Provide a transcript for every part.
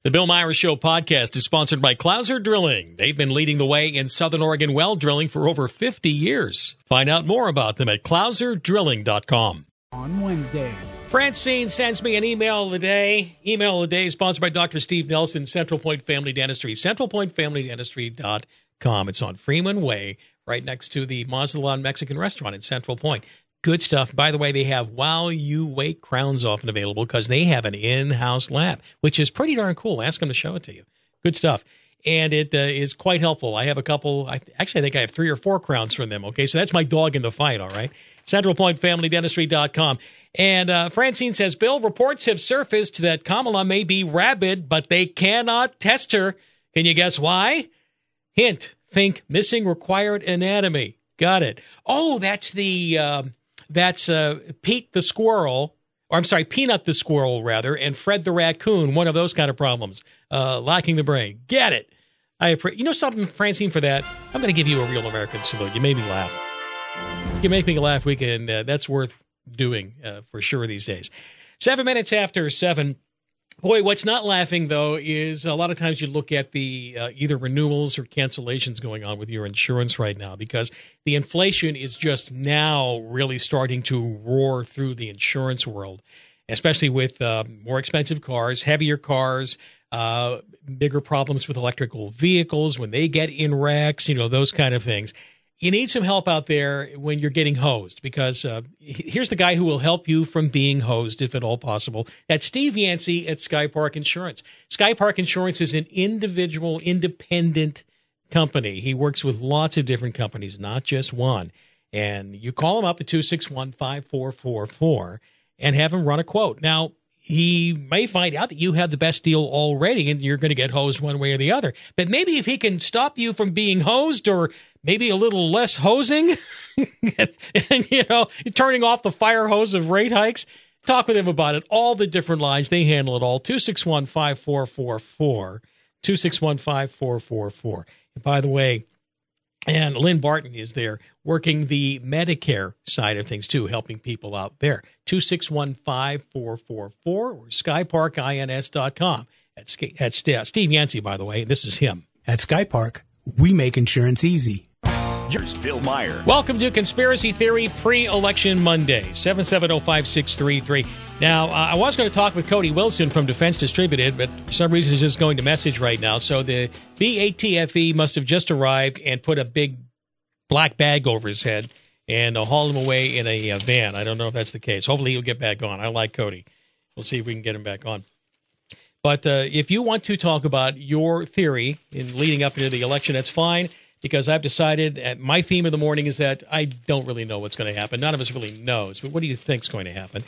The Bill Myers Show podcast is sponsored by Clouser Drilling. They've been leading the way in Southern Oregon well drilling for over 50 years. Find out more about them at clouserdrilling.com. On Wednesday, Francine sends me an email of the day. Email of the day is sponsored by Dr. Steve Nelson, Central Point Family Dentistry, centralpointfamilydentistry.com. It's on Freeman Way, right next to the Mazatlan Mexican restaurant in Central Point. Good stuff. By the way, they have While You Wait crowns often available because they have an in-house lab, which is pretty darn cool. Ask them to show it to you. Good stuff. And it is quite helpful. I have a couple. I think I have 3 or 4 crowns from them. Okay, so that's my dog in the fight, all right? CentralPointFamilyDentistry.com. And Francine says, Bill, reports have surfaced that Kamala may be rabid, but they cannot test her. Can you guess why? Hint, think missing required anatomy. Got it. Oh, that's the... That's Pete the squirrel, or I'm sorry, Peanut the squirrel, rather, and Fred the raccoon, one of those kind of problems, lacking the brain. Get it. You know something, Francine, for that? I'm going to give you a real American salute. You made me laugh. You make me laugh, we can, that's worth doing for sure these days. 7 minutes after 7. Boy, what's not laughing, though, is a lot of times you look at the either renewals or cancellations going on with your insurance right now because the inflation is just now really starting to roar through the insurance world, especially with more expensive cars, heavier cars, bigger problems with electrical vehicles when they get in wrecks, those kind of things. You need some help out there when you're getting hosed because here's the guy who will help you from being hosed, if at all possible. That's Steve Yancey at Sky Park Insurance. Sky Park Insurance is an individual, independent company. He works with lots of different companies, not just one. And you call him up at 261-5444 and have him run a quote. Now, he may find out that you have the best deal already and you're going to get hosed one way or the other. But maybe if he can stop you from being hosed or maybe a little less hosing and turning off the fire hose of rate hikes, talk with him about it. All the different lines, they handle it all. 261-5444. 261-5444. And by the way, and Lynn Barton is there working the Medicare side of things, too, helping people out there. 261-5444 or skyparkins.com. That's Steve Yancey, by the way. This is him. At Sky Park, we make insurance easy. Here's Bill Meyer. Welcome to Conspiracy Theory Pre-Election Monday, 770-5633. Now, I was going to talk with Cody Wilson from Defense Distributed, but for some reason he's just going to message right now. So the BATFE must have just arrived and put a big black bag over his head and hauled him away in a van. I don't know if that's the case. Hopefully he'll get back on. I like Cody. We'll see if we can get him back on. But if you want to talk about your theory in leading up into the election, that's fine. Because I've decided, my theme of the morning is that I don't really know what's going to happen. None of us really knows. But what do you think is going to happen?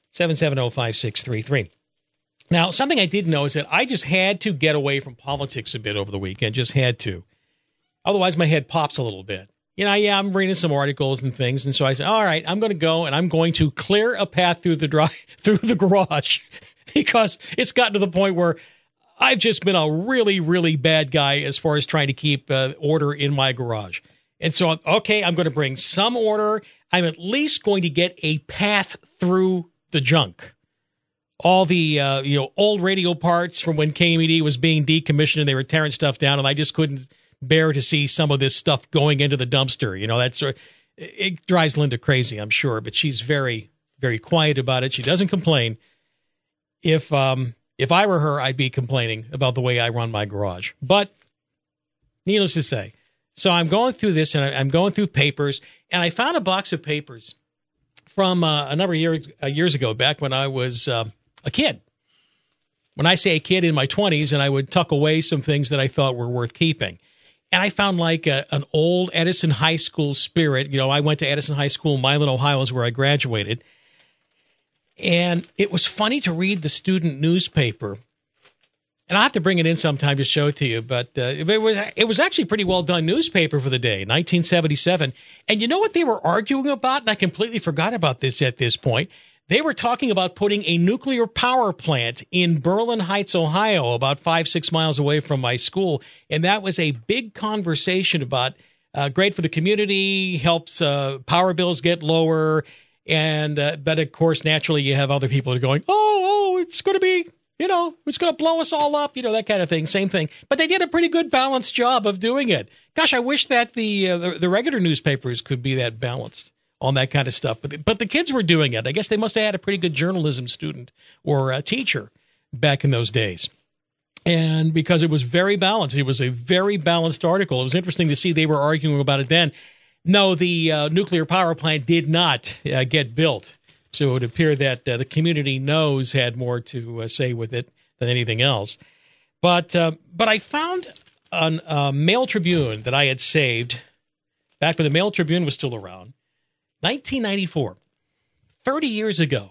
770-5633. Now, something I did know is that I just had to get away from politics a bit over the weekend. Just had to. Otherwise, my head pops a little bit. I'm reading some articles and things. And so I said, all right, I'm going to go and I'm going to clear a path through the garage because it's gotten to the point where I've just been a really, really bad guy as far as trying to keep order in my garage. And so, okay, I'm going to bring some order. I'm at least going to get a path through the junk. All the, old radio parts from when KMED was being decommissioned and they were tearing stuff down, and I just couldn't bear to see some of this stuff going into the dumpster. It drives Linda crazy, I'm sure, but she's very, very quiet about it. She doesn't complain. If I were her, I'd be complaining about the way I run my garage. But needless to say, so I'm going through this and I'm going through papers, and I found a box of papers from a number of years ago, back when I was a kid. When I say a kid, in my 20s, and I would tuck away some things that I thought were worth keeping. And I found like an old Edison High School Spirit. I went to Edison High School. Milan, Ohio is where I graduated. And it was funny to read the student newspaper. And I'll have to bring it in sometime to show it to you. But it was actually a pretty well done newspaper for the day, 1977. And you know what they were arguing about? And I completely forgot about this at this point. They were talking about putting a nuclear power plant in Berlin Heights, Ohio, about 5-6 miles away from my school. And that was a big conversation about great for the community, helps power bills get lower. And but, of course, naturally, you have other people that are going, oh, it's going to be it's going to blow us all up, that kind of thing. Same thing. But they did a pretty good balanced job of doing it. Gosh, I wish that the regular newspapers could be that balanced on that kind of stuff. But the kids were doing it. I guess they must have had a pretty good journalism student or a teacher back in those days. And because it was very balanced, it was a very balanced article. It was interesting to see they were arguing about it then. No, the nuclear power plant did not get built. So it would appear that the community knows had more to say with it than anything else. But I found a Mail Tribune that I had saved back when the Mail Tribune was still around, 1994, 30 years ago.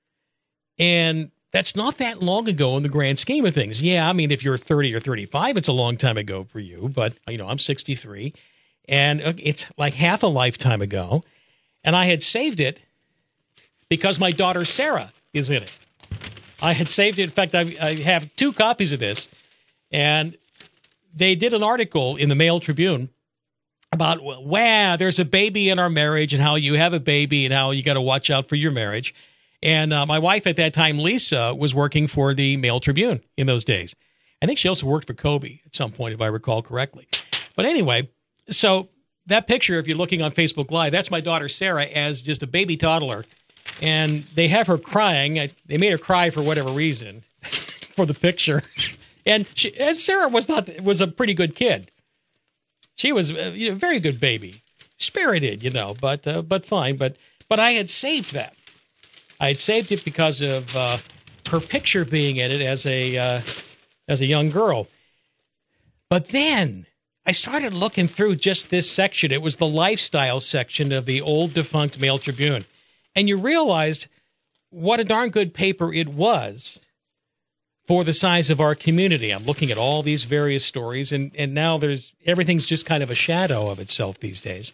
And that's not that long ago in the grand scheme of things. Yeah, I mean, if you're 30 or 35, it's a long time ago for you. But, I'm 63, and it's like half a lifetime ago. And I had saved it because my daughter Sarah is in it. I had saved it. In fact, I have 2 copies of this. And they did an article in the Mail Tribune about, wow, there's a baby in our marriage and how you have a baby and how you got to watch out for your marriage. And my wife at that time, Lisa, was working for the Mail Tribune in those days. I think she also worked for Kobe at some point, if I recall correctly. But anyway, so that picture, if you're looking on Facebook Live, that's my daughter Sarah as just a baby toddler. And they have her crying. They made her cry for whatever reason for the picture. And Sarah was a pretty good kid. She was a very good baby, spirited, but fine. But I had saved that. I had saved it because of her picture being in it as a young girl. But then I started looking through just this section. It was the lifestyle section of the old defunct Mail Tribune. And you realized what a darn good paper it was for the size of our community. I'm looking at all these various stories, and now everything's just kind of a shadow of itself these days.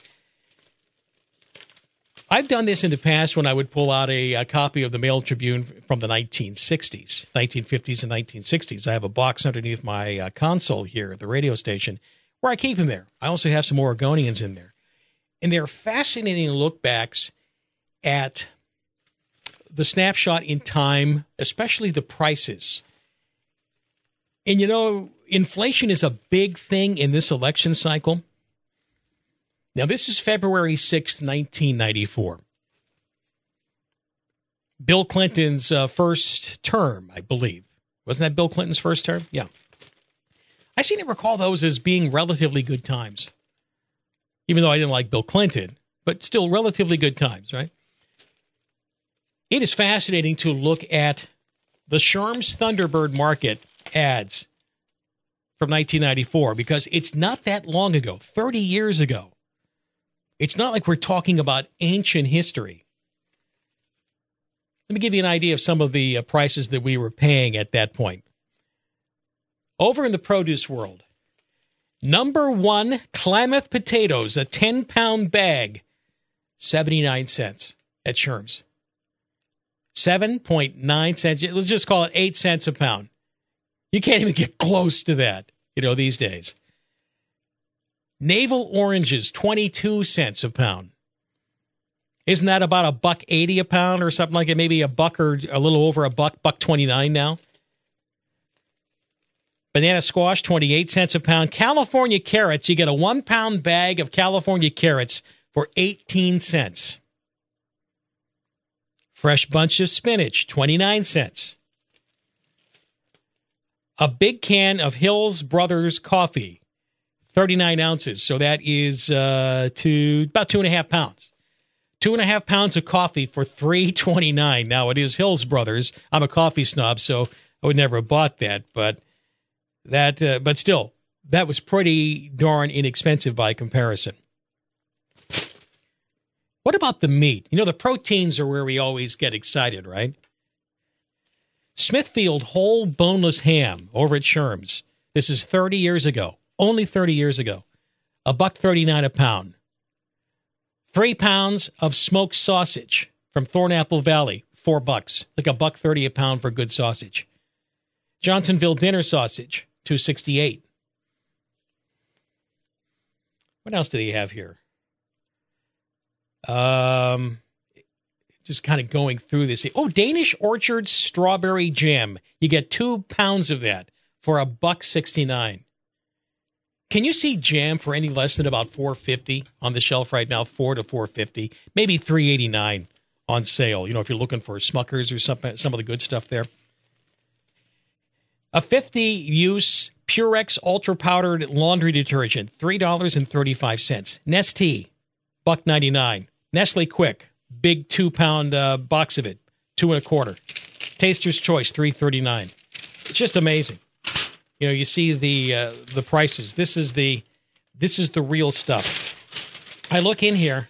I've done this in the past when I would pull out a copy of the Mail Tribune from the 1950s and 1960s. I have a box underneath my console here at the radio station where I keep them there. I also have some Oregonians in there. And they're fascinating look-backs at the snapshot in time, especially the prices. And, inflation is a big thing in this election cycle. Now, this is February 6th, 1994. Bill Clinton's first term, I believe. Wasn't that Bill Clinton's first term? Yeah. I seem to recall those as being relatively good times. Even though I didn't like Bill Clinton, but still relatively good times, right? It is fascinating to look at the Sherm's Thunderbird Market ads from 1994 because it's not that long ago, 30 years ago. It's not like we're talking about ancient history. Let me give you an idea of some of the prices that we were paying at that point. Over in the produce world, number 1, Klamath potatoes, a 10-pound bag, 79 cents at Sherm's. 7.9 cents. Let's just call it 8 cents a pound. You can't even get close to that, these days. Navel oranges, 22 cents a pound. Isn't that about $1.80 a pound or something like it? Maybe a buck or a little over $1.29 now. Banana squash, 28 cents a pound. California carrots, you get a 1-pound bag of California carrots for 18 cents. Fresh bunch of spinach, 29 cents. A big can of Hills Brothers coffee, 39 ounces. So that is about 2.5 pounds. 2.5 pounds of coffee for $3.29. Now, it is Hills Brothers. I'm a coffee snob, so I would never have bought that. But still, that was pretty darn inexpensive by comparison. What about the meat? The proteins are where we always get excited, right? Smithfield whole boneless ham over at Sherm's. This is 30 years ago. Only 30 years ago. $1.39 a pound. 3 pounds of smoked sausage from Thornapple Valley, $4. Like $1.30 a pound for good sausage. Johnsonville dinner sausage, $2.68. What else do they have here? just kind of going through this. Oh, Danish Orchard strawberry jam. You get 2 pounds of that for $1.69. Can you see jam for any less than about $4.50 on the shelf right now? $4 to $4.50, maybe $3.89 on sale. You know, if you're looking for Smuckers or some of the good stuff there. A 50-use Purex ultra powdered laundry detergent, $3.35. Nestea, $1.99. Nestle Quick, big 2-pound box of it, $2.25. Taster's Choice, $3.39. It's just amazing. You know, you see the prices. This is the real stuff. I look in here.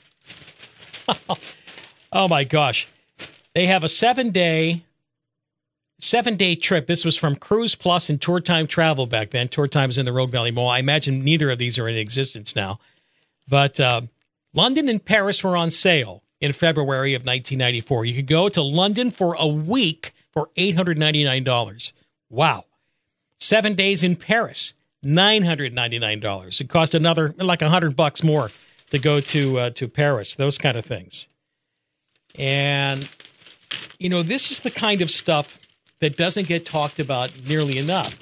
Oh my gosh, they have a 7-day trip. This was from Cruise Plus and Tour Time Travel back then. Tour Time is in the Rogue Valley Mall. I imagine neither of these are in existence now. But London and Paris were on sale in February of 1994. You could go to London for a week for $899. Wow. 7 days in Paris, $999. It cost another like $100 more to go to Paris. Those kind of things. And you know, this is the kind of stuff that doesn't get talked about nearly enough.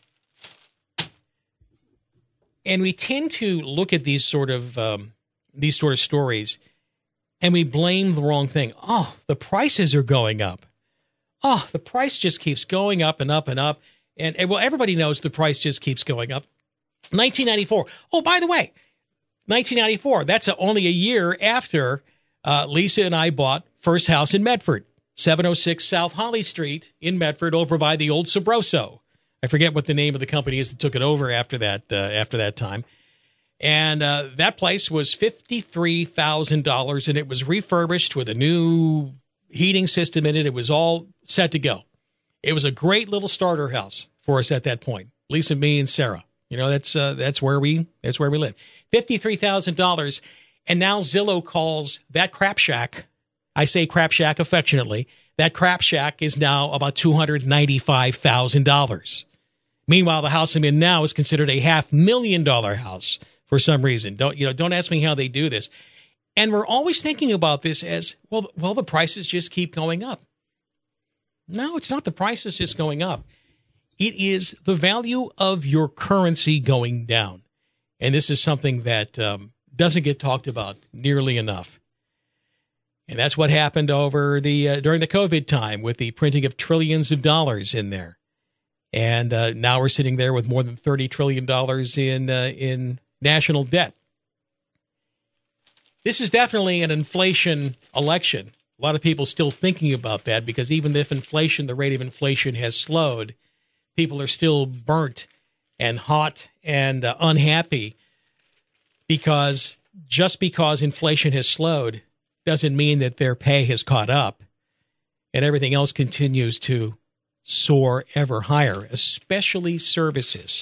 And we tend to look at these sort of stories, and we blame the wrong thing. Oh, the prices are going up. Oh, the price just keeps going up and up and up. And well, everybody knows the price just keeps going up. 1994. Oh, by the way, 1994. That's only a year after Lisa and I bought first house in Medford, 706 South Holly Street in Medford, over by the old Sabroso. I forget what the name of the company is that took it over after that time. And that place was $53,000, and it was refurbished with a new heating system in it. It was all set to go. It was a great little starter house for us at that point. Lisa, me, and Sarah. You know, that's where we live. $53,000, and now Zillow calls that crap shack. I say crap shack affectionately. That crap shack is now about $295,000. Meanwhile, the house I'm in now is considered a $500,000 house for some reason. Don't ask me how they do this. And we're always thinking about this as well. The prices just keep going up. No, it's not the prices just going up. It is the value of your currency going down. And this is something that doesn't get talked about nearly enough. And that's what happened over during the COVID time with the printing of trillions of dollars in there. And now we're sitting there with more than $30 trillion in national debt. This is definitely an inflation election. A lot of people still thinking about that because even if the rate of inflation has slowed, people are still burnt and hot and unhappy because just because inflation has slowed doesn't mean that their pay has caught up and everything else continues to soar ever higher, especially services.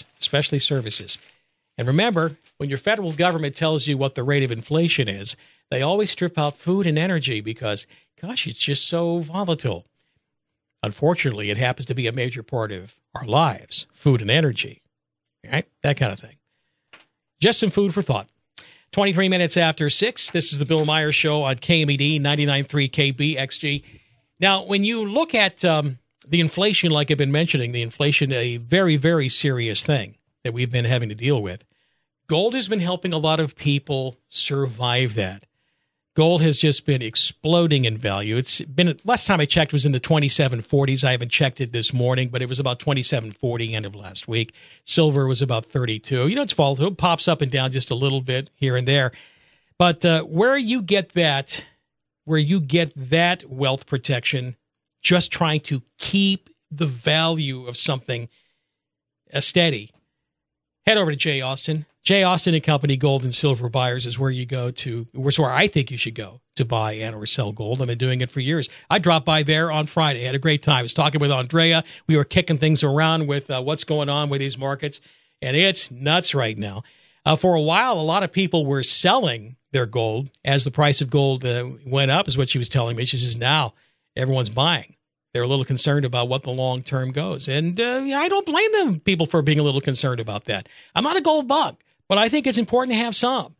And remember, when your federal government tells you what the rate of inflation is, they always strip out food and energy because, gosh, it's just so volatile. Unfortunately, it happens to be a major part of our lives, food and energy, right? That kind of thing. Just some food for thought. 23 minutes after 6, this is the Bill Meyer Show on KMED 99.3 KBXG. Now, when you look at the inflation, like I've been mentioning, the inflation, a very, very serious thing that we've been having to deal with, gold has been helping a lot of people survive that. Gold has just been exploding in value. It's been, last time I checked was in the 2740s. I haven't checked it this morning, but it was about 2740 end of last week. Silver was about 32. You know, it's volatile. It pops up and down just a little bit here and there. But where you get that wealth protection, just trying to keep the value of something steady, head over to Jay Austin. Jay Austin and Company Gold and Silver Buyers is where you go to. It's where I think you should go to buy and or sell gold. I've been doing it for years. I dropped by there on Friday. Had a great time. I was talking with Andrea. We were kicking things around with what's going on with these markets, and it's nuts right now. For a while, a lot of people were selling their gold as the price of gold went up, is what she was telling me. She says now everyone's buying. They're a little concerned about what the long term goes. And I don't blame them, people, for being a little concerned about that. I'm not a gold bug, but I think it's important to have some.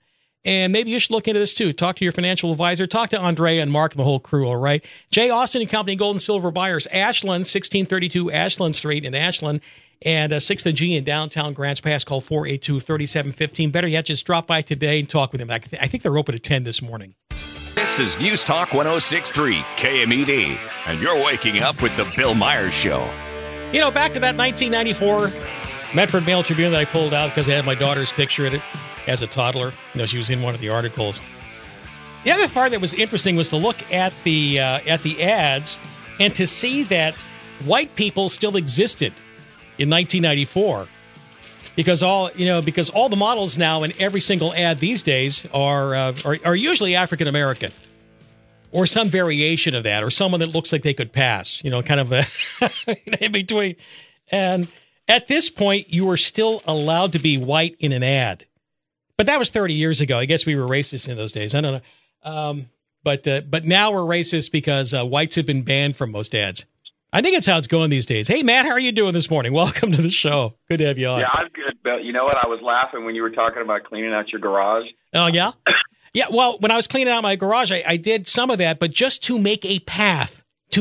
And maybe you should look into this too. Talk to your financial advisor. Talk to Andrea and Mark and the whole crew, all right? Jay Austin and Company, Gold and Silver Buyers, Ashland, 1632 Ashland Street in Ashland, and 6th and G in downtown Grants Pass. Call 482-3715. Better yet, just drop by today and talk with them. I think they're open at 10 this morning. This is News Talk 106.3 KMED, and you're waking up with the Bill Myers Show. You know, back to that 1994 Medford Mail Tribune that I pulled out because I had my daughter's picture in it as a toddler. You know, she was in one of the articles. The other part that was interesting was to look at the ads and to see that white people still existed in 1994. Because all the models now in every single ad these days are usually African American, or some variation of that, or someone that looks like they could pass. You know, kind of in between. And at this point, you were still allowed to be white in an ad, but that was 30 years ago. I guess we were racist in those days. I don't know, but now we're racist because whites have been banned from most ads. I think that's how it's going these days. Hey, Matt, how are you doing this morning? Welcome to the show. Good to have you on. Yeah, I'm good, Bill. You know what? I was laughing when you were talking about cleaning out your garage. Oh, yeah? Yeah, well, when I was cleaning out my garage, I did some of that, but just to make a path,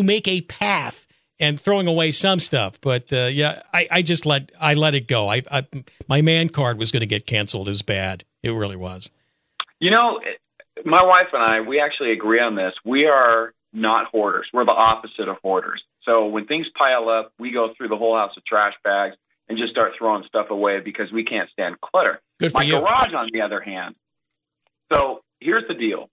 and throwing away some stuff. But, yeah, I just let it go. My man card was going to get canceled. It was bad. It really was. You know, my wife and I, we actually agree on this. We are not hoarders. We're the opposite of hoarders. So when things pile up, we go through the whole house with trash bags and just start throwing stuff away because we can't stand clutter. Good for you. My garage, on the other hand. So here's the deal.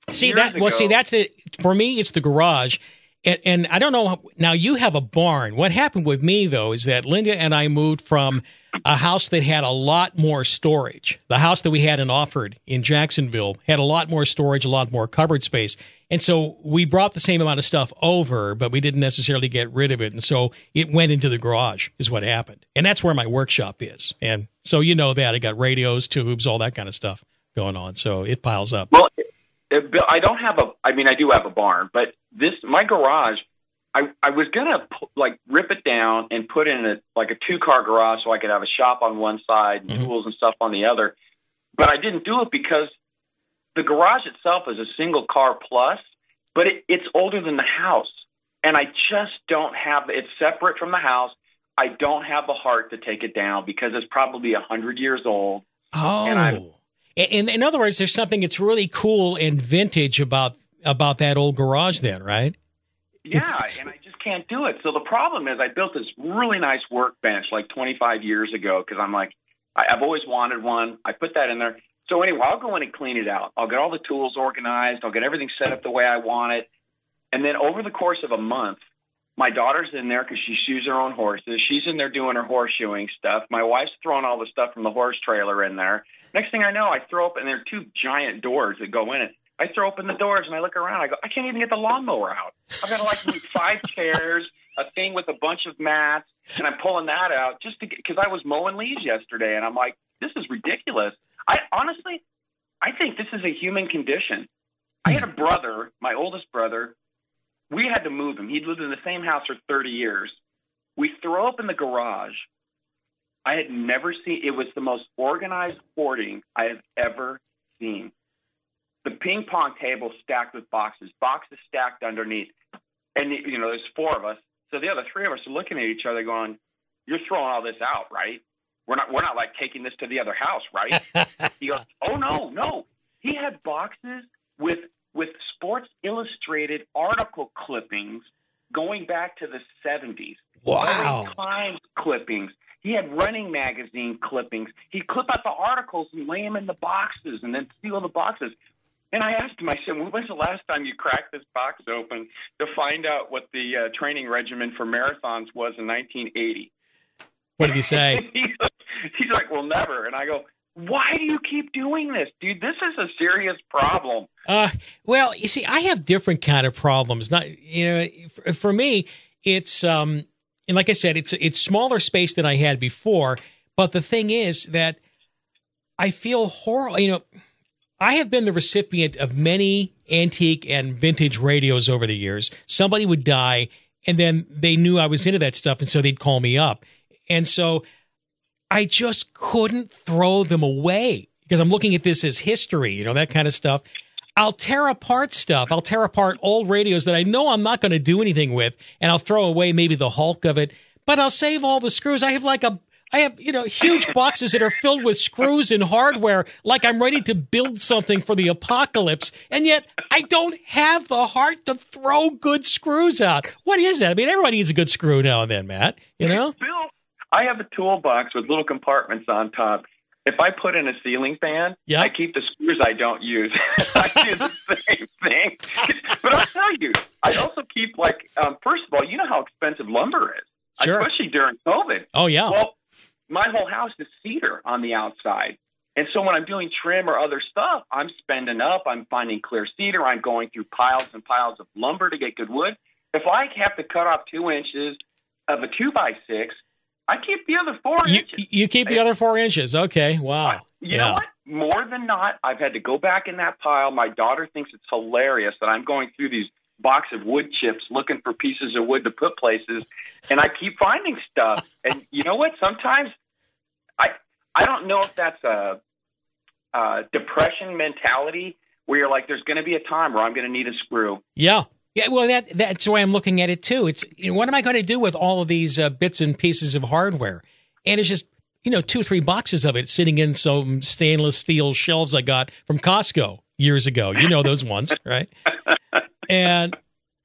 For me, it's the garage. And I don't know. Now, you have a barn. What happened with me, though, is that Linda and I moved from a house that had a lot more storage. The house that we had in Offord in Jacksonville had a lot more storage, a lot more cupboard space. And so we brought the same amount of stuff over, but we didn't necessarily get rid of it. And so it went into the garage is what happened. And that's where my workshop is. And so you know that. I got radios, tubes, all that kind of stuff going on. So it piles up. Well, Bill, I do have a barn, but my garage, I was going to rip it down and put in a 2-car garage so I could have a shop on one side and tools and stuff on the other. But I didn't do it because the garage itself is a single car plus, but it's older than the house. And I just don't have, it's separate from the house. I don't have the heart to take it down because it's probably 100 years old. Oh. And in other words, there's something that's really cool and vintage about that old garage then, right? Yeah, and I just can't do it. So the problem is I built this really nice workbench 25 years ago because I'm like, I've always wanted one. I put that in there. So anyway, I'll go in and clean it out. I'll get all the tools organized. I'll get everything set up the way I want it. And then over the course of a month, my daughter's in there because she shoes her own horses. She's in there doing her horseshoeing stuff. My wife's throwing all the stuff from the horse trailer in there. Next thing I know, I throw up, and there are 2 giant doors that go in it. I throw open the doors, and I look around. I go, I can't even get the lawnmower out. I've got 5 chairs, a thing with a bunch of mats, and I'm pulling that out just because I was mowing leaves yesterday, and I'm like, this is ridiculous. I think this is a human condition. I had a brother, my oldest brother. We had to move him. He'd lived in the same house for 30 years. We throw open the garage. I had never seen – it was the most organized hoarding I have ever seen. The ping pong table stacked with boxes stacked underneath. And, there's 4 of us. So the other 3 of us are looking at each other going, you're throwing all this out, right? We're not taking this to the other house, right? He goes, oh, no. He had boxes with Sports Illustrated article clippings going back to the 70s. Wow. Times clippings. He had Running Magazine clippings. He'd clip out the articles and lay them in the boxes and then seal the boxes. And I asked him, I said, when's the last time you cracked this box open to find out what the training regimen for marathons was in 1980? What did he say? He's like, well, never. And I go, why do you keep doing this, dude? This is a serious problem. Well, you see, I have different kind of problems. Not, for me, it's and like I said, it's smaller space than I had before. But the thing is that I feel horrible. I have been the recipient of many antique and vintage radios over the years. Somebody would die, and then they knew I was into that stuff, and so they'd call me up. And so I just couldn't throw them away because I'm looking at this as history, that kind of stuff. I'll tear apart stuff. I'll tear apart old radios that I know I'm not going to do anything with, and I'll throw away maybe the hulk of it, but I'll save all the screws. I have huge boxes that are filled with screws and hardware, like I'm ready to build something for the apocalypse, and yet I don't have the heart to throw good screws out. What is that? I mean, everybody needs a good screw now and then, Matt, Bill, I have a toolbox with little compartments on top. If I put in a ceiling fan, I keep the screws I don't use. I do the same thing. But I'll tell you, I also keep, first of all, you know how expensive lumber is, sure, especially during COVID. Oh, yeah. Well, my whole house is cedar on the outside. And so when I'm doing trim or other stuff, I'm spending up. I'm finding clear cedar. I'm going through piles and piles of lumber to get good wood. If I have to cut off 2 inches of a 2x6, I keep the other 4 inches. You keep the other 4 inches. Okay. Wow. You know what? More than not, I've had to go back in that pile. My daughter thinks it's hilarious that I'm going through these box of wood chips looking for pieces of wood to put places, and I keep finding stuff. And you know what? Sometimes I don't know if that's a depression mentality where you're like, there's going to be a time where I'm going to need a screw. Yeah. Yeah, well, that's the way I'm looking at it, too. It's what am I going to do with all of these bits and pieces of hardware? And it's just, 2-3 boxes of it sitting in some stainless steel shelves I got from Costco years ago. You know those ones, right? And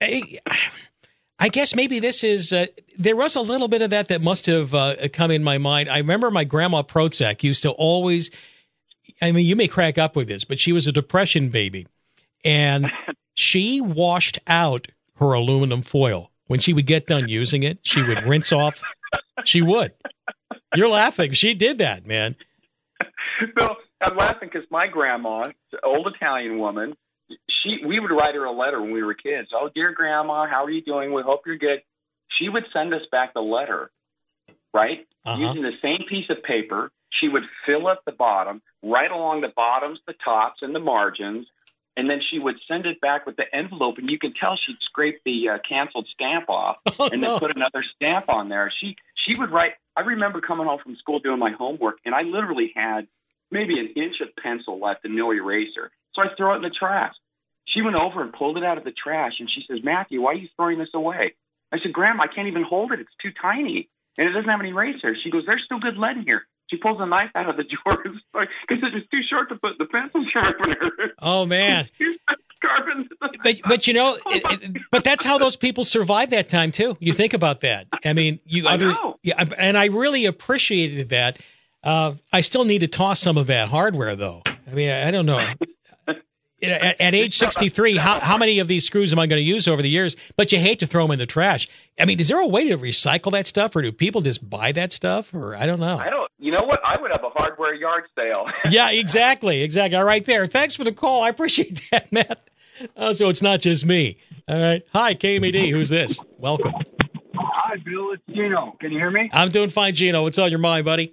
I guess maybe this is there was a little bit of that must have come in my mind. I remember my grandma Prozac used to always, you may crack up with this, but she was a depression baby. And she washed out her aluminum foil. When she would get done using it, she would rinse off. She would. You're laughing. She did that, man. Bill, I'm laughing because my grandma, an old Italian woman, we would write her a letter when we were kids. Oh, dear Grandma, how are you doing? We hope you're good. She would send us back the letter, right? Using the same piece of paper. She would fill up the bottom, right along the bottoms, the tops, and the margins. And then she would send it back with the envelope, and you could tell she'd scrape the canceled stamp off and then put another stamp on there. She would write. I remember coming home from school doing my homework, and I literally had maybe an inch of pencil left and no eraser. So I throw it in the trash. She went over and pulled it out of the trash, and she says, Matthew, why are you throwing this away? I said, Grandma, I can't even hold it. It's too tiny, and it doesn't have any eraser. She goes, there's still good lead in here. She pulls a knife out of the drawer because it's just too short to put the pencil sharpener. Oh, man. But but that's how those people survived that time, too. You think about that. I mean, and I really appreciated that. I still need to toss some of that hardware, though. I mean, I don't know. At age 63, how many of these screws am I going to use over the years? But you hate to throw them in the trash. I mean, is there a way to recycle that stuff, or do people just buy that stuff? Or I don't know. You know what? I would have a hardware yard sale. Yeah, exactly. All right there. Thanks for the call. I appreciate that, Matt. So it's not just me. All right. Hi, KMED. Who's this? Welcome. Hi, Bill. It's Gino. Can you hear me? I'm doing fine, Gino. What's on your mind, buddy?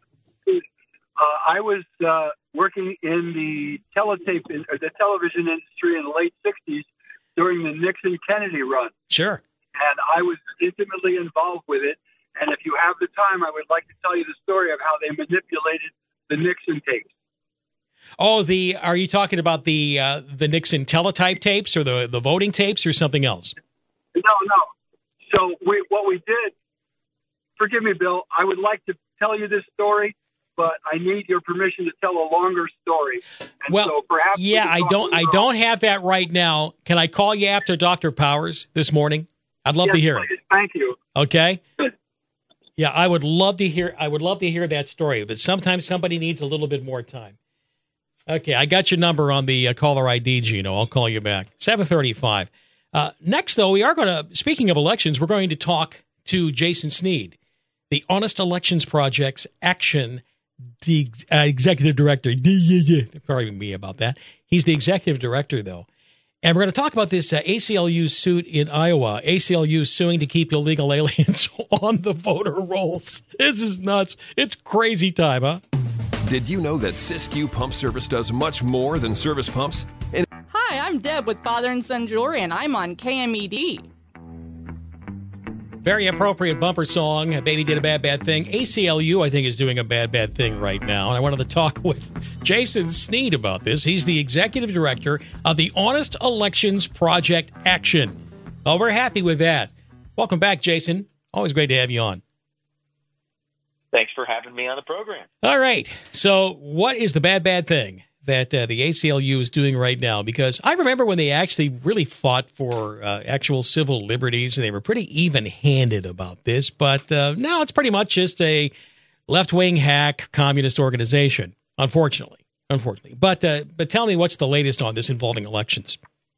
I was working in the the television industry in the late 60s during the Nixon-Kennedy run. Sure. And I was intimately involved with it. And if you have the time, I would like to tell you the story of how they manipulated the Nixon tapes. Oh, are you talking about the Nixon teletype tapes or the voting tapes or something else? No. So what we did, forgive me, Bill, I would like to tell you this story, but I need your permission to tell a longer story. And so perhaps I don't have that right now. Can I call you after Dr. Powers this morning? I'd love to hear it. Thank you. Okay. Yeah, I would love to hear that story, but sometimes somebody needs a little bit more time. Okay, I got your number on the caller ID, Gino. I'll call you back. 7:35. Next, though, we are going to, speaking of elections, we're going to talk to Jason Sneed, the Honest Elections Project's executive director. Pardon me about that. He's the executive director, though. And we're going to talk about this ACLU suit in Iowa. ACLU suing to keep illegal aliens on the voter rolls. This is nuts. It's crazy time, huh? Did you know that Siskiyou Pump Service does much more than service pumps? Hi, I'm Deb with Father and Son Jewelry, and I'm on KMED. Very appropriate bumper song. Baby Did a Bad, Bad Thing. ACLU, I think, is doing a bad, bad thing right now. And I wanted to talk with Jason Sneed about this. He's the executive director of the Honest Elections Project Action. Well, we're happy with that. Welcome back, Jason. Always great to have you on. Thanks for having me on the program. All right. So what is the bad, bad thing that the ACLU is doing right now? Because I remember when they actually really fought for actual civil liberties, and they were pretty even-handed about this. But now it's pretty much just a left-wing hack communist organization, unfortunately. But tell me, what's the latest on this involving elections?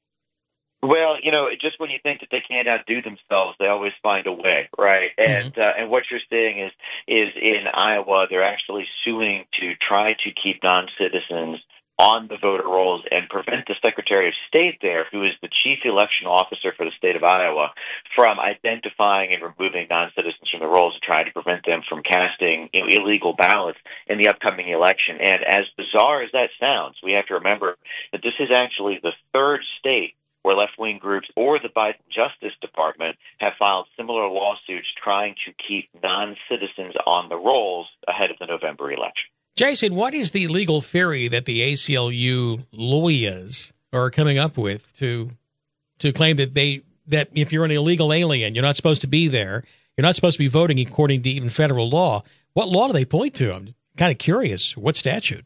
Well, just when you think that they can't outdo themselves, they always find a way, right? And what you're seeing is in Iowa, they're actually suing to try to keep non-citizens on the voter rolls and prevent the Secretary of State there, who is the chief election officer for the state of Iowa, from identifying and removing non-citizens from the rolls and trying to prevent them from casting illegal ballots in the upcoming election. And as bizarre as that sounds, we have to remember that this is actually the third state where left-wing groups or the Biden Justice Department have filed similar lawsuits trying to keep non-citizens on the rolls ahead of the November election. Jason, what is the legal theory that the ACLU lawyers are coming up with to claim that if you're an illegal alien, you're not supposed to be there, you're not supposed to be voting according to even federal law? What law do they point to? I'm kind of curious. What statute?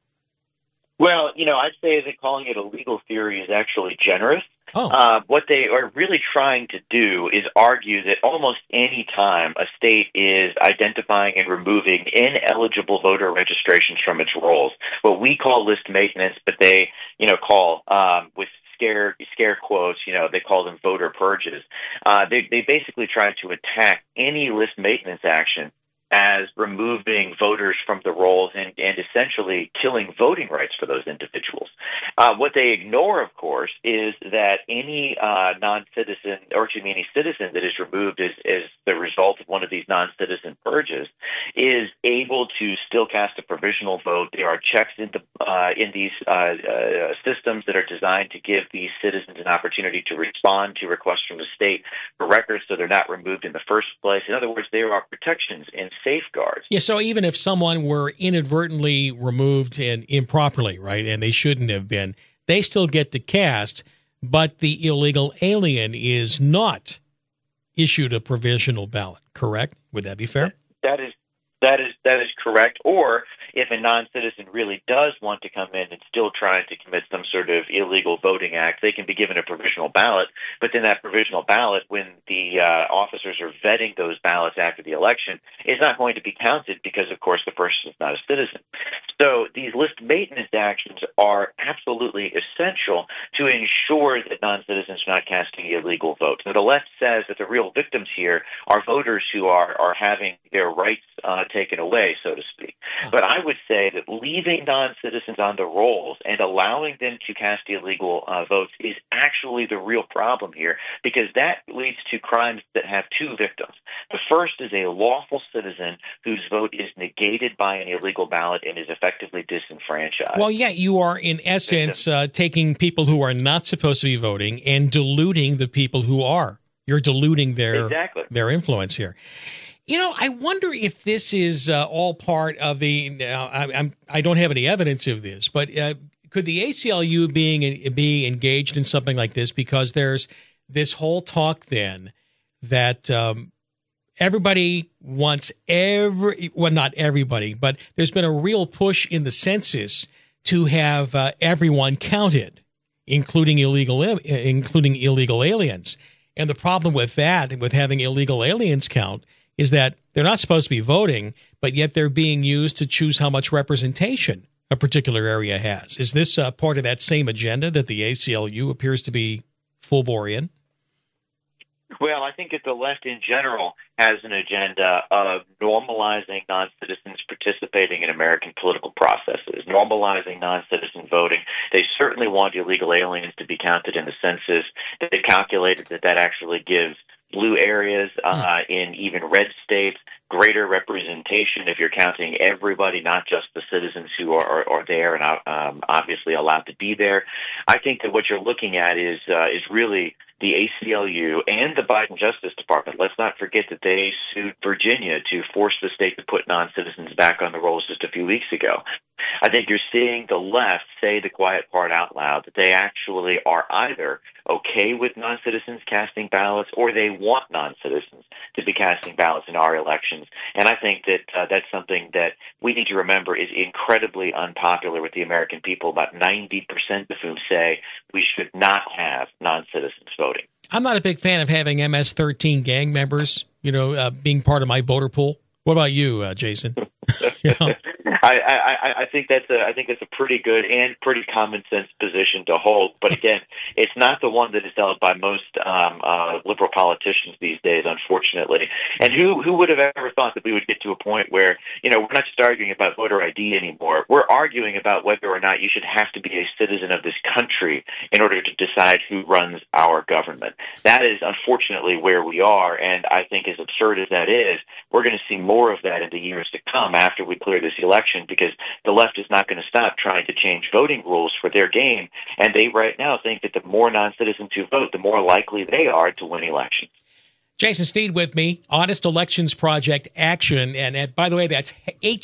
Well, I'd say that calling it a legal theory is actually generous. Oh. What they are really trying to do is argue that almost any time a state is identifying and removing ineligible voter registrations from its rolls, what we call list maintenance, but they, call with scare quotes, they call them voter purges. They basically try to attack any list maintenance action as removing voters from the rolls and essentially killing voting rights for those individuals. What they ignore, of course, is that any non-citizen, or any citizen that is removed as the result of one of these non-citizen purges is able to still cast a provisional vote. There are checks in these systems that are designed to give these citizens an opportunity to respond to requests from the state for records so they're not removed in the first place. In other words, there are protections and safeguards. Yeah, so even if someone were inadvertently removed and improperly, right, and they shouldn't have been, they still get to cast, but the illegal alien is not issued a provisional ballot, correct? Would that be fair? That is correct. Or if a non-citizen really does want to come in and still trying to commit some sort of illegal voting act, they can be given a provisional ballot. But then that provisional ballot, when the officers are vetting those ballots after the election, is not going to be counted because, of course, the person is not a citizen. So these list maintenance actions are absolutely essential to ensure that non-citizens are not casting illegal votes. Now, the left says that the real victims here are voters who are having their rights taken away, so to speak. But I would say that leaving non-citizens on the rolls and allowing them to cast illegal votes is actually the real problem here, because that leads to crimes that have two victims. The first is a lawful citizen whose vote is negated by an illegal ballot and is effectively disenfranchised. Well, yeah, you are in essence taking people who are not supposed to be voting and diluting the people who are. You're diluting their influence here. I wonder if this is all part of the. I don't have any evidence of this, but could the ACLU be engaged in something like this? Because there's this whole talk then that everybody wants not everybody, but there's been a real push in the census to have everyone counted, including illegal aliens. And the problem with that, with having illegal aliens count, is that they're not supposed to be voting, but yet they're being used to choose how much representation a particular area has. Is this part of that same agenda that the ACLU appears to be full bore in? Well, I think that the left in general has an agenda of normalizing non-citizens participating in American political processes, normalizing non-citizen voting. They certainly want illegal aliens to be counted in the census. They calculated that actually gives blue areas, in even red states, greater representation if you're counting everybody, not just the citizens who are there and obviously allowed to be there. I think that what you're looking at is really the ACLU and the Biden Justice Department. Let's not forget that they sued Virginia to force the state to put non-citizens back on the rolls just a few weeks ago. I think you're seeing the left say the quiet part out loud, that they actually are either okay with non-citizens casting ballots or they want non-citizens to be casting ballots in our elections. And I think that that's something that we need to remember is incredibly unpopular with the American people, about 90% of whom say we should not have non-citizens voting. I'm not a big fan of having MS-13 gang members, being part of my voter pool. What about you, Jason? I think that's a pretty good and pretty common sense position to hold. But again, it's not the one that is held by most liberal politicians these days, unfortunately. And who would have ever thought that we would get to a point where we're not just arguing about voter ID anymore. We're arguing about whether or not you should have to be a citizen of this country in order to decide who runs our government. That is unfortunately where we are, and I think as absurd as that is, we're going to see more of that in the years to come after we clear this election, because the left is not going to stop trying to change voting rules for their game, and they right now think that the more non-citizens who vote, the more likely they are to win elections. Jason Sneed with me, Honest Elections Project Action, and by the way, that's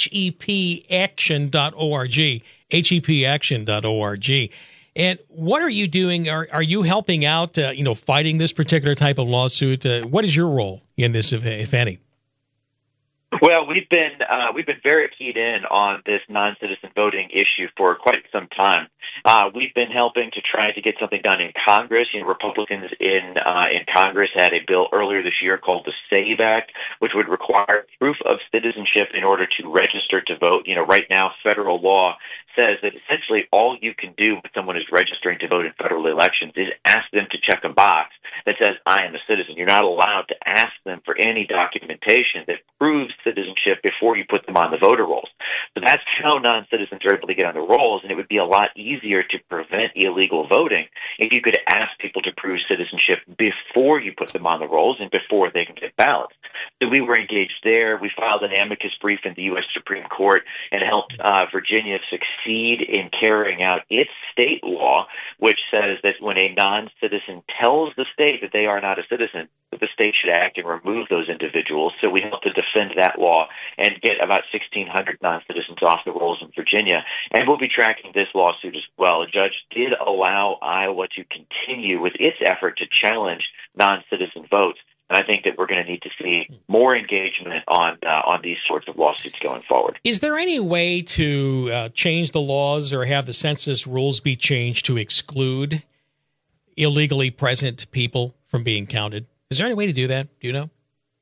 hepaction.org, hepaction.org. And what are you doing? Are you helping out, fighting this particular type of lawsuit? What is your role in this, if any? Well, we've been very keyed in on this non-citizen voting issue for quite some time. We've been helping to try to get something done in Congress. Republicans in Congress had a bill earlier this year called the SAVE Act, which would require proof of citizenship in order to register to vote. Right now, federal law says that essentially all you can do when someone is registering to vote in federal elections is ask them to check a box that says, I am a citizen. You're not allowed to ask them for any documentation that proves citizenship before you put them on the voter rolls. So that's how non-citizens are able to get on the rolls, and it would be a lot easier to prevent illegal voting if you could ask people to prove citizenship before you put them on the rolls and before they can get ballots. So we were engaged there. We filed an amicus brief in the U.S. Supreme Court and helped Virginia succeed in carrying out its state law, which says that when a non-citizen tells the state that they are not a citizen, that the state should act and remove those individuals. So we helped to defend that law and get about 1,600 non-citizens off the rolls in Virginia. And we'll be tracking this lawsuit as well. A judge did allow Iowa to continue with its effort to challenge non-citizen votes. And I think that we're going to need to see more engagement on these sorts of lawsuits going forward. Is there any way to change the laws or have the census rules be changed to exclude illegally present people from being counted? Is there any way to do that? Do you know?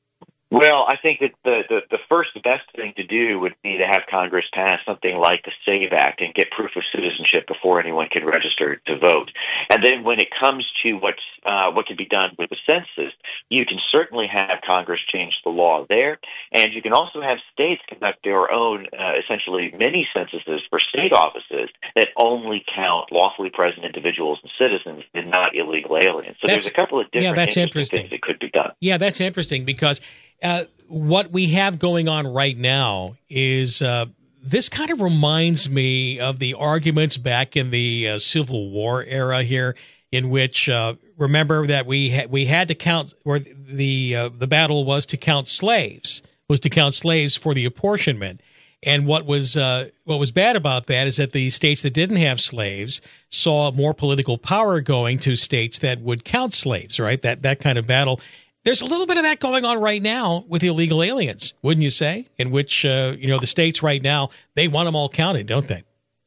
Well, I think that the first best thing to do would be to have Congress pass something like the SAVE Act and get proof of citizenship before anyone can register to vote. And then when it comes to what can be done with the census, you can certainly have Congress change the law there, and you can also have states conduct their own, essentially, mini censuses for state offices that only count lawfully present individuals and citizens and not illegal aliens. So there's a couple of different interesting things that could be done. Yeah, that's interesting because what we have going on right now is this kind of reminds me of the arguments back in the Civil War era here, in which remember that we had to count, or the battle was to count slaves, for the apportionment. And what was bad about that is that the states that didn't have slaves saw more political power going to states that would count slaves, right? That kind of battle. There's a little bit of that going on right now with illegal aliens, wouldn't you say? In which, the states right now, they want them all counted, don't they?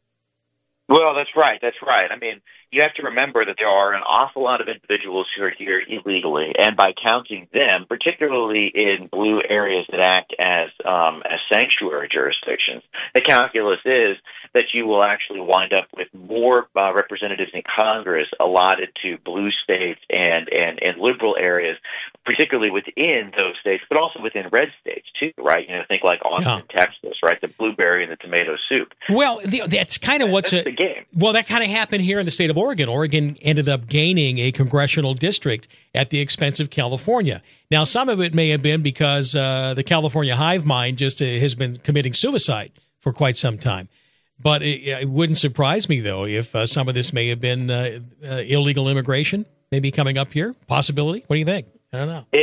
Well, that's right. I mean, you have to remember that there are an awful lot of individuals who are here illegally, and by counting them, particularly in blue areas that act as sanctuary jurisdictions, the calculus is that you will actually wind up with more representatives in Congress allotted to blue states and liberal areas, particularly within those states, but also within red states too, right? Think like Austin, Texas, right? The blueberry and the tomato soup. Well, that's kind of what's the game. Well, that kind of happened here in the state of Oregon. Oregon ended up gaining a congressional district at the expense of California. Now, some of it may have been because the California hive mind just has been committing suicide for quite some time. But it wouldn't surprise me, though, if some of this may have been illegal immigration maybe coming up here. Possibility? What do you think? I don't know.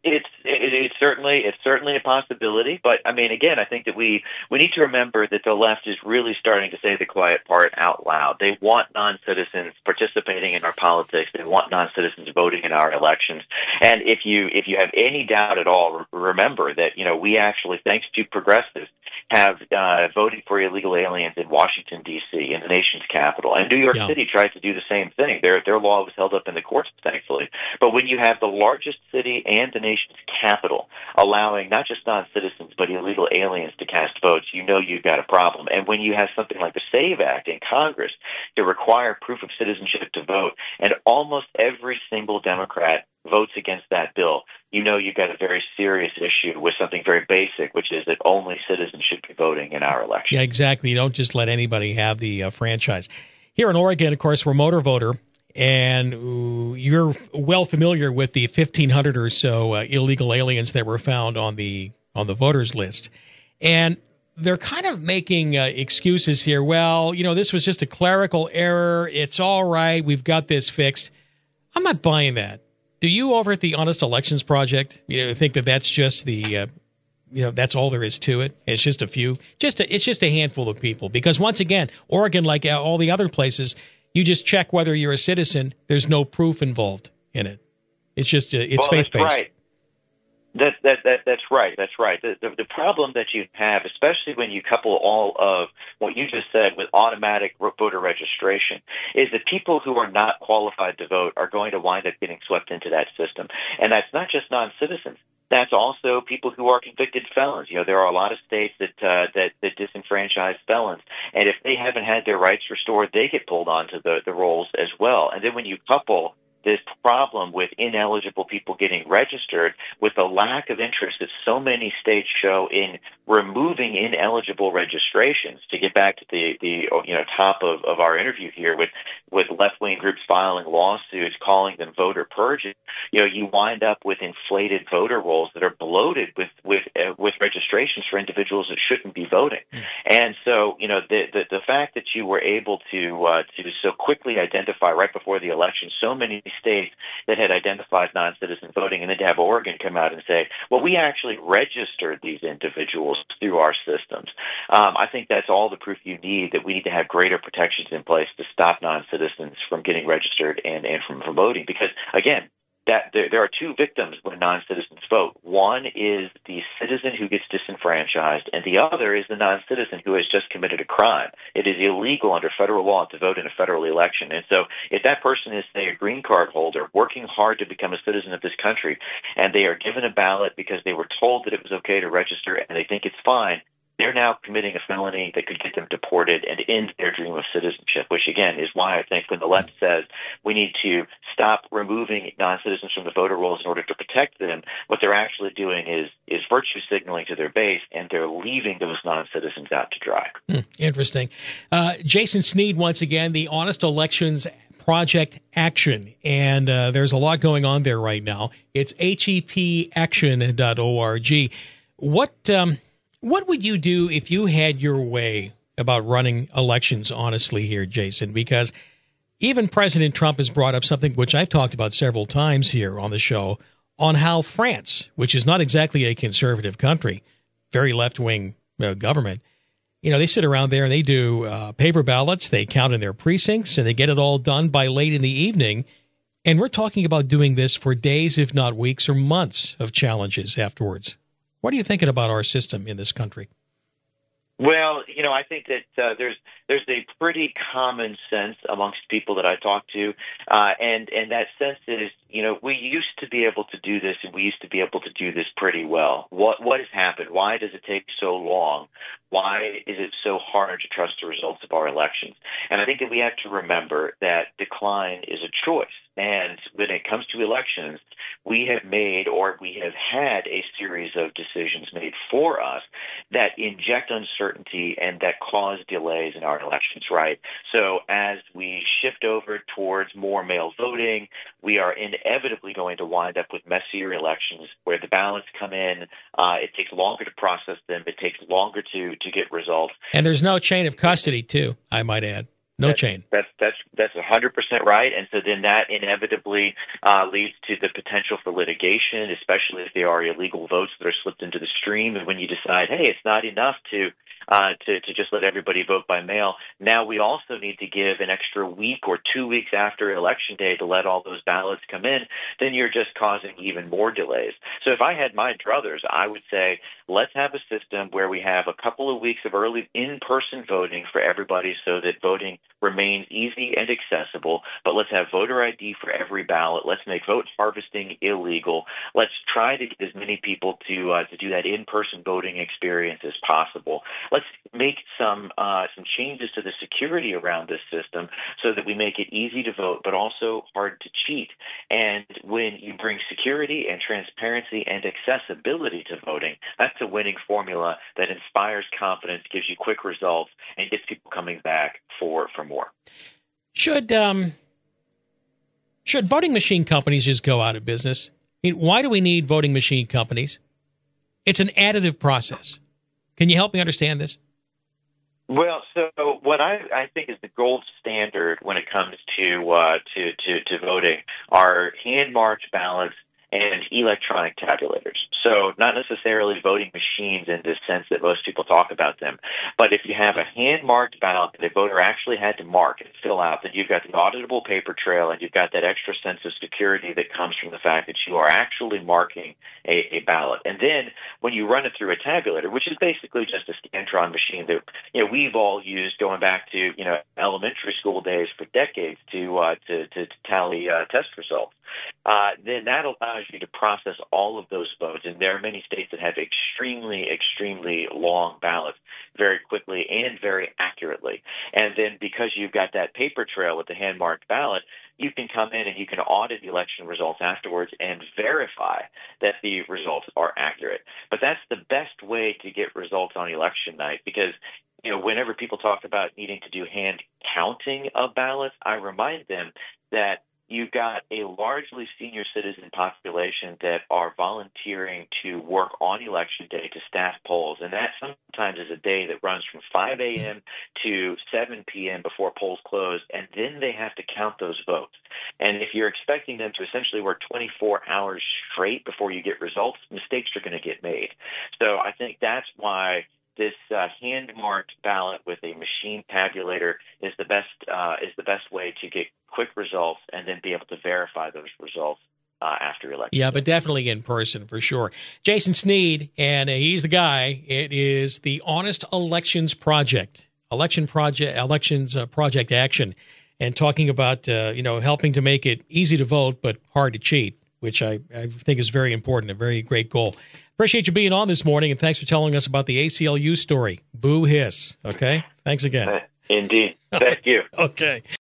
It's certainly a possibility, but I mean, again, I think that we need to remember that the left is really starting to say the quiet part out loud. They want non-citizens participating in our politics. They want non-citizens voting in our elections. And if you have any doubt at all, remember that we actually, thanks to progressives, have voted for illegal aliens in Washington, D.C., in the nation's capital. And New York City tried to do the same thing. Their law was held up in the courts, thankfully. But when you have the largest city and the nation's capital allowing not just non-citizens but illegal aliens to cast votes, you've got a problem. And when you have something like the SAVE Act in Congress to require proof of citizenship to vote, and almost every single Democrat votes against that bill, you've got a very serious issue with something very basic, which is that only citizens should be voting in our elections. Yeah, exactly. You don't just let anybody have the franchise. Here in Oregon, of course, we're motor voter, and you're well familiar with the 1,500 or so illegal aliens that were found on the voters list. And they're kind of making excuses here. Well, this was just a clerical error. It's all right. We've got this fixed. I'm not buying that. Do you over at the Honest Elections Project think that that's just the that's all there is to it? It's just a few. It's just a handful of people. Because once again, Oregon, like all the other places, you just check whether you're a citizen. There's no proof involved in it. It's just it's faith-based. That's right. That's right. That's right. The problem that you have, especially when you couple all of what you just said with automatic voter registration, is that people who are not qualified to vote are going to wind up getting swept into that system. And that's not just non-citizens. That's also people who are convicted felons. There are a lot of states that disenfranchise felons, and if they haven't had their rights restored, they get pulled onto the rolls as well. And then when you couple this problem with ineligible people getting registered with the lack of interest that so many states show in removing ineligible registrations, to get back to the top of our interview here with left-wing groups filing lawsuits calling them voter purges, you wind up with inflated voter rolls that are bloated with registrations for individuals that shouldn't be voting. And so the fact that you were able to so quickly identify right before the election so many states that had identified non-citizen voting, and then to have Oregon come out and say, well, we actually registered these individuals through our systems. I think that's all the proof you need that we need to have greater protections in place to stop non-citizens from getting registered and from voting. Because, again, that there are two victims when non-citizens vote. One is the citizen who gets disenfranchised, and the other is the non-citizen who has just committed a crime. It is illegal under federal law to vote in a federal election. And so if that person is, say, a green card holder working hard to become a citizen of this country, and they are given a ballot because they were told that it was okay to register and they think it's fine, they're now committing a felony that could get them deported and end their dream of citizenship, which, again, is why I think when the left says we need to stop removing non-citizens from the voter rolls in order to protect them, what they're actually doing is virtue signaling to their base, and they're leaving those non-citizens out to dry. Interesting. Jason Sneed, once again, the Honest Elections Project Action, and there's a lot going on there right now. It's hepaction.org. What would you do if you had your way about running elections honestly here, Jason? Because even President Trump has brought up something which I've talked about several times here on the show, on how France, which is not exactly a conservative country, very left-wing government, they sit around there and they do paper ballots, they count in their precincts, and they get it all done by late in the evening. And we're talking about doing this for days, if not weeks or months of challenges afterwards. What are you thinking about our system in this country? Well, I think that there's a pretty common sense amongst people that I talk to, and that sense is, we used to be able to do this, and we used to be able to do this pretty well. What has happened? Why does it take so long? Why is it so hard to trust the results of our elections? And I think that we have to remember that decline is a choice. And when it comes to elections, we have made, or we have had, a series of decisions made for us that inject uncertainty and that cause delays in our elections, right? So as we shift over towards more mail voting, we are inevitably going to wind up with messier elections where the ballots come in. It takes longer to process them. It takes longer to get results. And there's no chain of custody, too, I might add. No chain. That's 100% right. And so then that inevitably leads to the potential for litigation, especially if there are illegal votes that are slipped into the stream. And when you decide, hey, it's not enough to just let everybody vote by mail, now we also need to give an extra week or 2 weeks after Election Day to let all those ballots come in, then you're just causing even more delays. So if I had my druthers, I would say, let's have a system where we have a couple of weeks of early in-person voting for everybody so that voting remains easy and accessible, but let's have voter ID for every ballot. Let's make vote harvesting illegal. Let's try to get as many people to do that in-person voting experience as possible. Let's make some changes to the security around this system so that we make it easy to vote, but also hard to cheat. And when you bring security and transparency and accessibility to voting, that's a winning formula that inspires confidence, gives you quick results, and gets people coming back for more. Should voting machine companies just go out of business? I mean, why do we need voting machine companies? It's an additive process. Can you help me understand this? Well, so what I think is the gold standard when it comes to voting are hand-marked ballots and electronic tabulators. So not necessarily voting machines in the sense that most people talk about them, but if you have a hand-marked ballot that a voter actually had to mark and fill out, then you've got the auditable paper trail and you've got that extra sense of security that comes from the fact that you are actually marking a ballot. And then when you run it through a tabulator, which is basically just a Scantron machine that we've all used going back to elementary school days for decades to tally test results, then that allows you to process all of those votes. And there are many states that have extremely, extremely long ballots very quickly and very accurately. And then because you've got that paper trail with the hand-marked ballot, you can come in and you can audit the election results afterwards and verify that the results are accurate. But that's the best way to get results on election night because whenever people talk about needing to do hand counting of ballots, I remind them that you've got a largely senior citizen population that are volunteering to work on Election Day to staff polls, and that sometimes is a day that runs from 5 a.m. to 7 p.m. before polls close, and then they have to count those votes. And if you're expecting them to essentially work 24 hours straight before you get results, mistakes are going to get made. So I think that's why this hand-marked ballot with a machine tabulator is the best way to get quick results and then be able to verify those results after election. Yeah, but definitely in person for sure. Jason Sneed, and he's the guy. It is the Honest Elections Project, Elections Project Action, and talking about helping to make it easy to vote but hard to cheat, which I think is very important, a very great goal. Appreciate you being on this morning, and thanks for telling us about the ACLU story. Boo hiss. Okay? Thanks again. Indeed. Thank you. Okay.